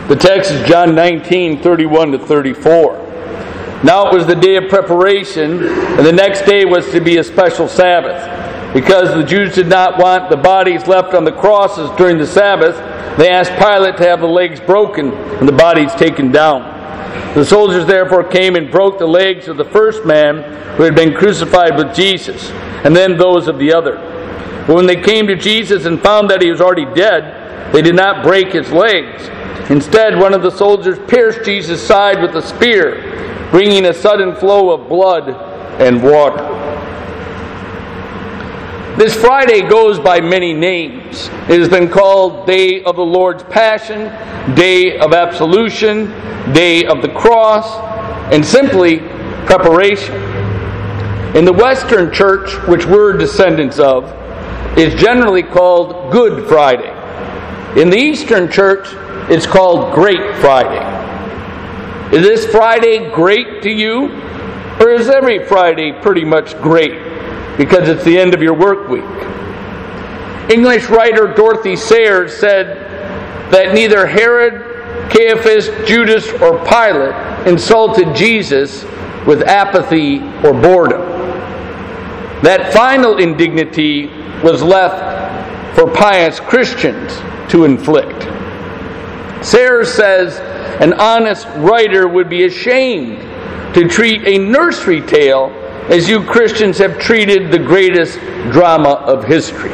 The text is John 19:31-34. Now it was the day of preparation, and the next day was to be a special Sabbath. Because the Jews did not want the bodies left on the crosses during the Sabbath, they asked Pilate to have the legs broken and the bodies taken down. The soldiers therefore came and broke the legs of the first man who had been crucified with Jesus, and then those of the other. But when they came to Jesus and found that he was already dead, they did not break his legs. Instead, one of the soldiers pierced Jesus' side with a spear, bringing a sudden flow of blood and water. This Friday goes by many names. It has been called Day of the Lord's Passion, Day of Absolution, Day of the Cross, and simply Preparation. In the Western Church, which we're descendants of, it's generally called Good Friday. In the Eastern Church, it's called Great Friday. Is this Friday great to you? Or is every Friday pretty much great because it's the end of your work week? English writer Dorothy Sayers said that neither Herod, Caiaphas, Judas, or Pilate insulted Jesus with apathy or boredom. That final indignity was left for pious Christians to inflict. Sayers says an honest writer would be ashamed to treat a nursery tale as you Christians have treated the greatest drama of history.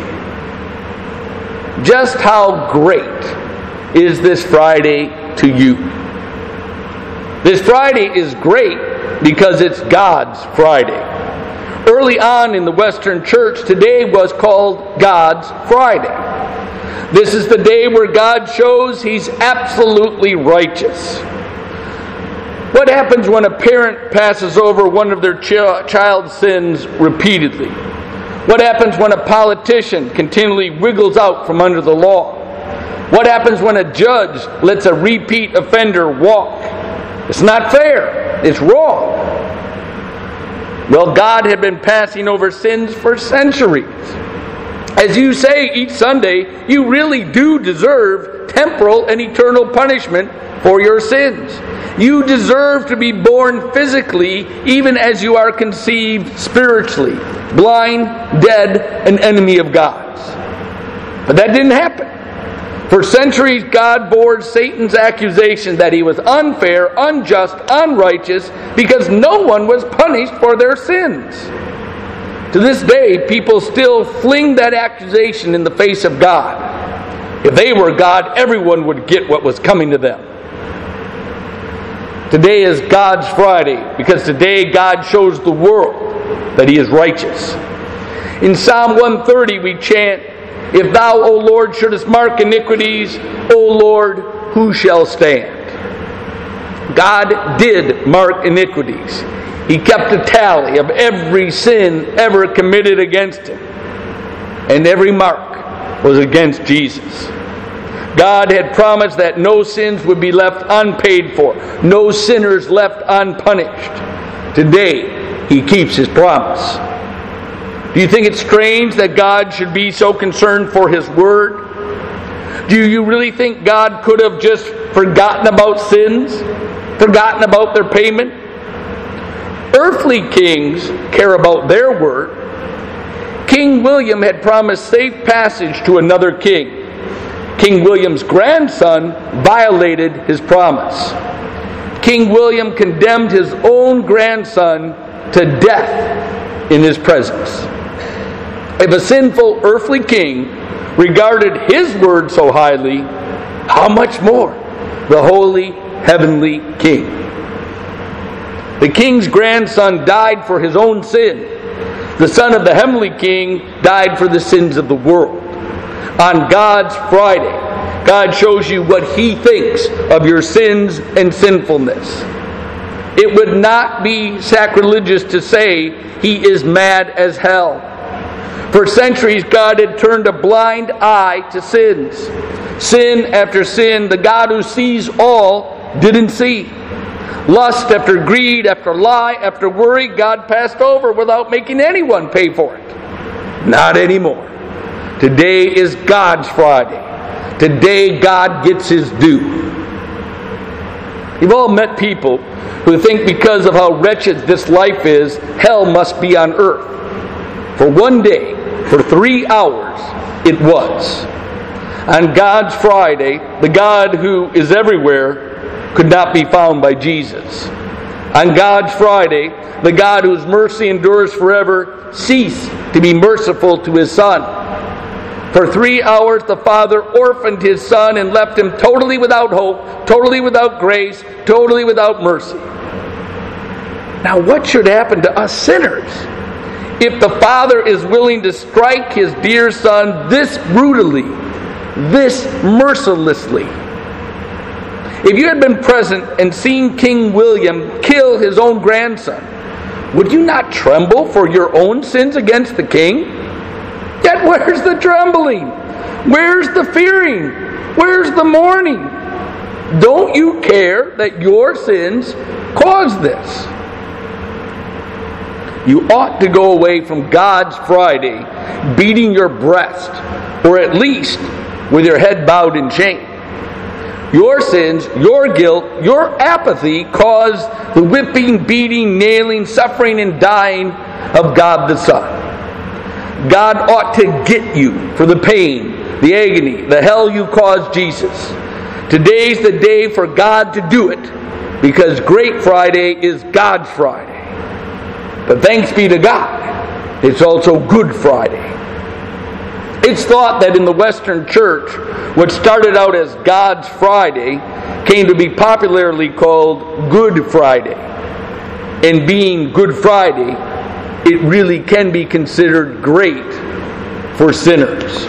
Just how great is this Friday to you? This Friday is great because it's God's Friday. Early on in the Western Church, today was called God's Friday. This is the day where God shows He's absolutely righteous. What happens when a parent passes over one of their child's sins repeatedly? What happens when a politician continually wiggles out from under the law? What happens when a judge lets a repeat offender walk? It's not fair. It's wrong. Well, God had been passing over sins for centuries. As you say each Sunday, you really do deserve temporal and eternal punishment for your sins. You deserve to be born physically even as you are conceived spiritually, blind, dead, an enemy of God's. But that didn't happen. For centuries, God bore Satan's accusation that he was unfair, unjust, unrighteous, because no one was punished for their sins. To this day, people still fling that accusation in the face of God. If they were God, everyone would get what was coming to them. Today is God's Friday because today God shows the world that He is righteous. In Psalm 130 we chant, "If thou, O Lord, shouldest mark iniquities, O Lord, who shall stand?" God did mark iniquities. He kept a tally of every sin ever committed against Him. And every mark was against Jesus. God had promised that no sins would be left unpaid for, no sinners left unpunished. Today, He keeps His promise. Do you think it's strange that God should be so concerned for His Word? Do you really think God could have just forgotten about sins? Forgotten about their payment? Earthly kings care about their word. King William had promised safe passage to another king. King William's grandson violated his promise. King William condemned his own grandson to death in his presence. If a sinful earthly king regarded his word so highly, how much more the holy heavenly King? The king's grandson died for his own sin. The son of the heavenly king died for the sins of the world. On God's Friday, God shows you what He thinks of your sins and sinfulness. It would not be sacrilegious to say He is mad as hell. For centuries, God had turned a blind eye to sins. Sin after sin, the God who sees all didn't see. Lust after greed, after lie, after worry, God passed over without making anyone pay for it. Not anymore. Today is God's Friday. Today God gets His due. You've all met people who think because of how wretched this life is, hell must be on earth. For one day, for 3 hours, it was. On God's Friday, the God who is everywhere could not be found by Jesus. On God's Friday, the God whose mercy endures forever ceased to be merciful to His Son. For 3 hours, the Father orphaned His Son and left Him totally without hope, totally without grace, totally without mercy. Now, what should happen to us sinners if the Father is willing to strike His dear Son this brutally, this mercilessly? If you had been present and seen King William kill his own grandson, would you not tremble for your own sins against the king? Yet where's the trembling? Where's the fearing? Where's the mourning? Don't you care that your sins caused this? You ought to go away from God's Friday beating your breast, or at least with your head bowed in shame. Your sins, your guilt, your apathy caused the whipping, beating, nailing, suffering, and dying of God the Son. God ought to get you for the pain, the agony, the hell you caused Jesus. Today's the day for God to do it, because Great Friday is God's Friday. But thanks be to God, it's also Good Friday. It's thought that in the Western Church, what started out as God's Friday came to be popularly called Good Friday. And being Good Friday, it really can be considered great for sinners.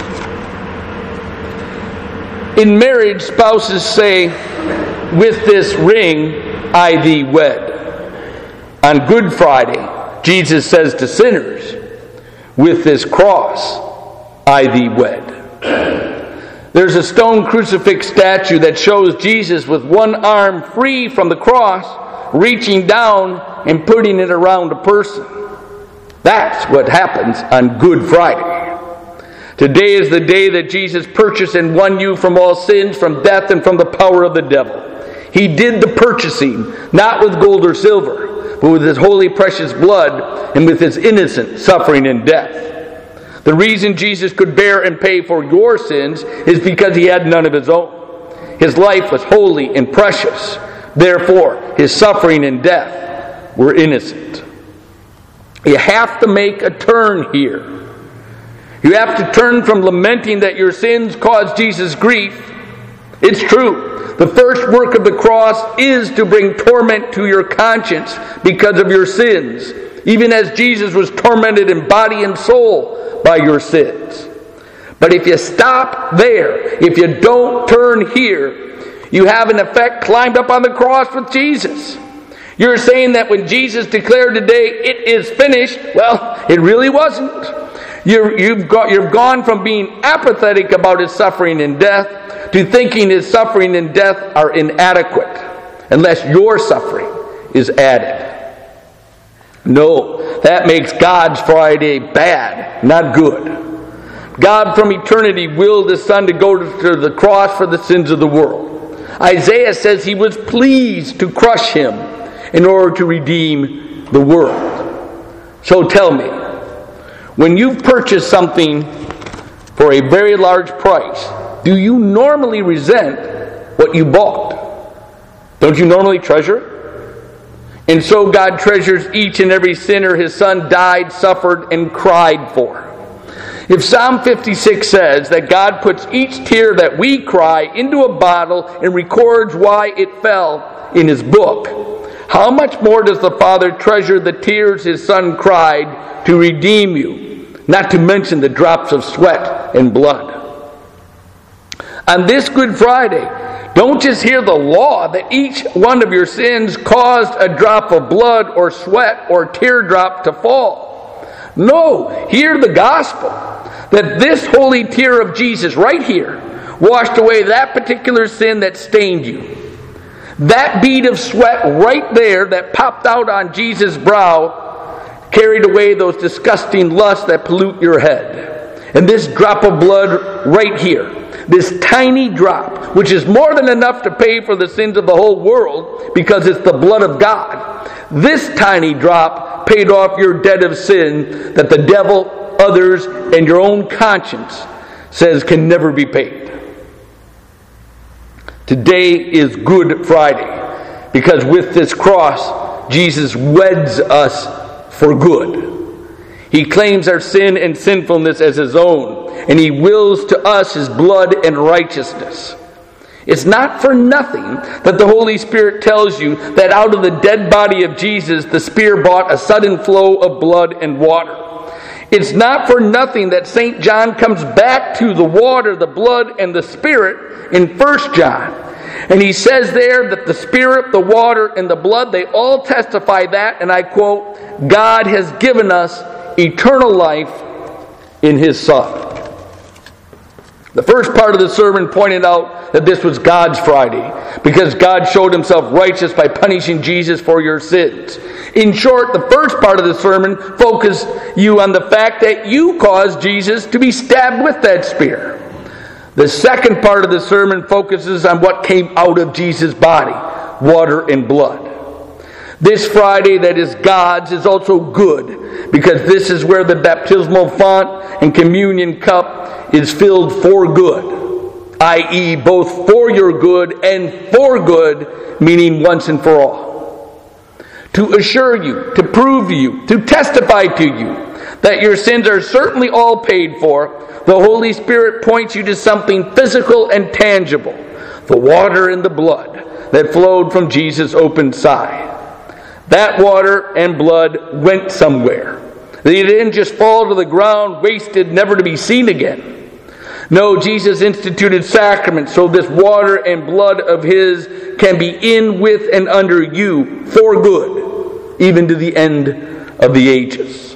In marriage, spouses say, "With this ring I thee wed." On Good Friday, Jesus says to sinners, "With this cross I thee wed." There's a stone crucifix statue that shows Jesus with one arm free from the cross, reaching down and putting it around a person. That's what happens on Good Friday. Today is the day that Jesus purchased and won you from all sins, from death, and from the power of the devil. He did the purchasing, not with gold or silver, but with His holy precious blood and with His innocent suffering and death. The reason Jesus could bear and pay for your sins is because He had none of His own. His life was holy and precious. Therefore, His suffering and death were innocent. You have to make a turn here. You have to turn from lamenting that your sins caused Jesus grief. It's true. The first work of the cross is to bring torment to your conscience because of your sins, even as Jesus was tormented in body and soul by your sins. But if you stop there, if you don't turn here, you have in effect climbed up on the cross with Jesus. You're saying that when Jesus declared today, "It is finished," well, it really wasn't. You've gone from being apathetic about His suffering and death to thinking His suffering and death are inadequate unless your suffering is added. No, that makes God's Friday bad, not good. God from eternity willed His Son to go to the cross for the sins of the world. Isaiah says He was pleased to crush Him in order to redeem the world. So tell me, when you've purchased something for a very large price, do you normally resent what you bought? Don't you normally treasure it? And so God treasures each and every sinner His Son died, suffered, and cried for. If Psalm 56 says that God puts each tear that we cry into a bottle and records why it fell in His book, how much more does the Father treasure the tears His Son cried to redeem you, not to mention the drops of sweat and blood? On this Good Friday, don't just hear the law that each one of your sins caused a drop of blood or sweat or teardrop to fall. No, hear the gospel that this holy tear of Jesus right here washed away that particular sin that stained you. That bead of sweat right there that popped out on Jesus' brow carried away those disgusting lusts that pollute your head. And this drop of blood right here, this tiny drop, which is more than enough to pay for the sins of the whole world because it's the blood of God, this tiny drop paid off your debt of sin that the devil, others, and your own conscience says can never be paid. Today is Good Friday because with this cross, Jesus weds us for good. He claims our sin and sinfulness as His own, and He wills to us His blood and righteousness. It's not for nothing that the Holy Spirit tells you that out of the dead body of Jesus, the spear brought a sudden flow of blood and water. It's not for nothing that St. John comes back to the water, the blood, and the Spirit in 1 John. And he says there that the Spirit, the water, and the blood, they all testify that, and I quote, God has given us eternal life in His Son. The first part of the sermon pointed out that this was God's Friday because God showed Himself righteous by punishing Jesus for your sins. In short, the first part of the sermon focused you on the fact that you caused Jesus to be stabbed with that spear. The second part of the sermon focuses on what came out of Jesus' body, water and blood. This Friday that is God's is also good because this is where the baptismal font and communion cup is filled for good, i.e. both for your good and for good, meaning once and for all. To assure you, to prove to you, to testify to you that your sins are certainly all paid for, the Holy Spirit points you to something physical and tangible, the water and the blood that flowed from Jesus' open side. That water and blood went somewhere. They didn't just fall to the ground, wasted, never to be seen again. No, Jesus instituted sacraments so this water and blood of His can be in, with, and under you for good, even to the end of the ages.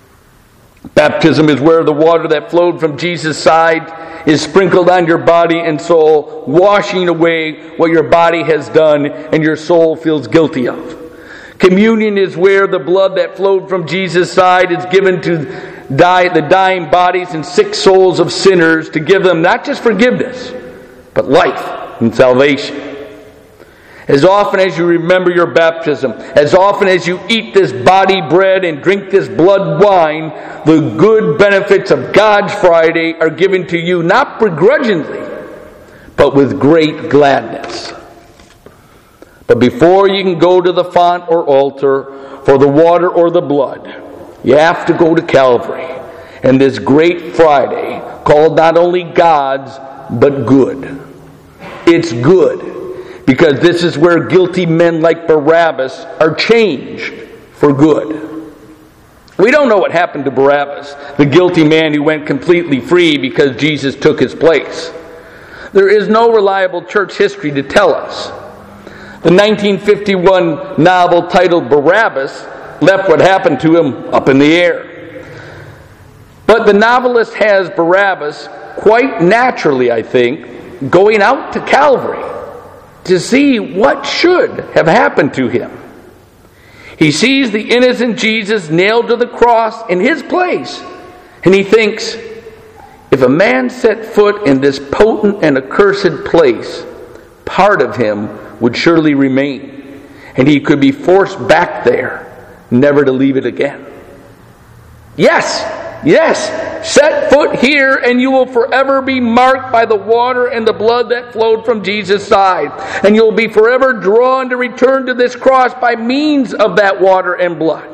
Baptism is where the water that flowed from Jesus' side is sprinkled on your body and soul, washing away what your body has done and your soul feels guilty of. Communion is where the blood that flowed from Jesus' side is given to the dying bodies and sick souls of sinners to give them not just forgiveness, but life and salvation. As often as you remember your baptism, as often as you eat this body bread and drink this blood wine, the good benefits of God's Friday are given to you not begrudgingly, but with great gladness. But before you can go to the font or altar for the water or the blood, you have to go to Calvary. And this great Friday, called not only God's, but good. It's good because this is where guilty men like Barabbas are changed for good. We don't know what happened to Barabbas, the guilty man who went completely free because Jesus took his place. There is no reliable church history to tell us. The 1951 novel titled Barabbas left what happened to him up in the air. But the novelist has Barabbas, quite naturally I think, going out to Calvary to see what should have happened to him. He sees the innocent Jesus nailed to the cross in his place, and he thinks, if a man set foot in this potent and accursed place, part of him would surely remain, and he could be forced back there, never to leave it again. Yes, set foot here and you will forever be marked by the water and the blood that flowed from Jesus' side, and you'll be forever drawn to return to this cross by means of that water and blood.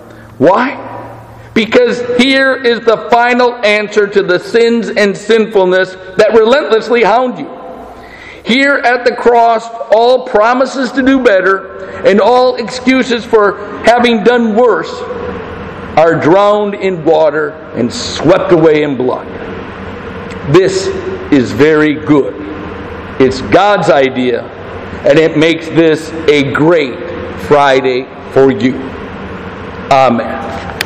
Why? Because here is the final answer to the sins and sinfulness that relentlessly hound you. Here at the cross, all promises to do better and all excuses for having done worse are drowned in water and swept away in blood. This is very good. It's God's idea, and it makes this a great Friday for you. Amen.